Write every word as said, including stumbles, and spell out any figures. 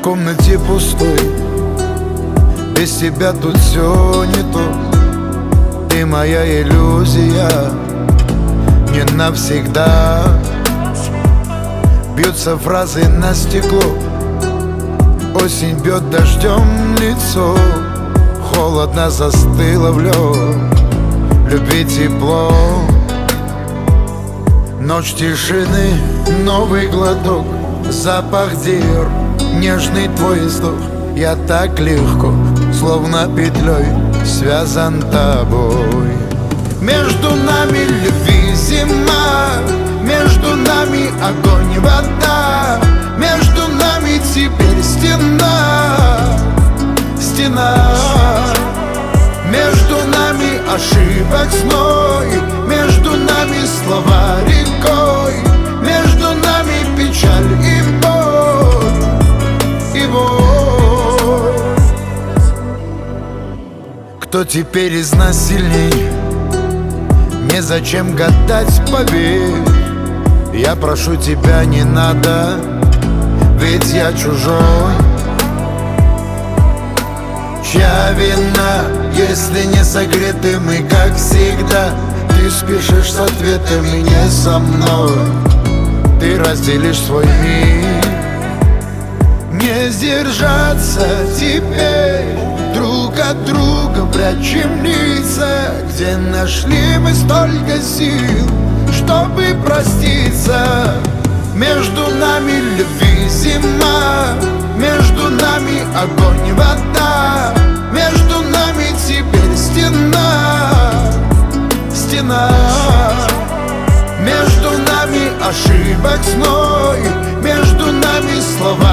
комнате пустой, без тебя тут все не то. Ты моя иллюзия, не навсегда. Бьются фразы на стекло, осень бьет дождем лицо. Холодно застыло в лед, любви тепло. Ночь тишины, новый глоток, запах диор, нежный твой вздох. Я так легко, словно петлей, связан тобой. Между нами любви зима, между нами огонь и вода, между нами теперь стена, стена. Между нами ошибок зной, между нами слова рекой, между нами печаль и боль, и боль. Кто теперь из нас сильней? Незачем гадать, поверь. Я прошу тебя, не надо, ведь я чужой. Чья вина, если не согреты мы, как всегда? Ты спешишь с ответами не со мной, ты разделишь свой мир. Не сдержаться теперь, друг от друга прячем лица. Где нашли мы столько сил, чтобы проститься? Между нами любви зима, между нами огонь и вода, между нами теперь стена, стена. Между нами ошибок зной, между нами слова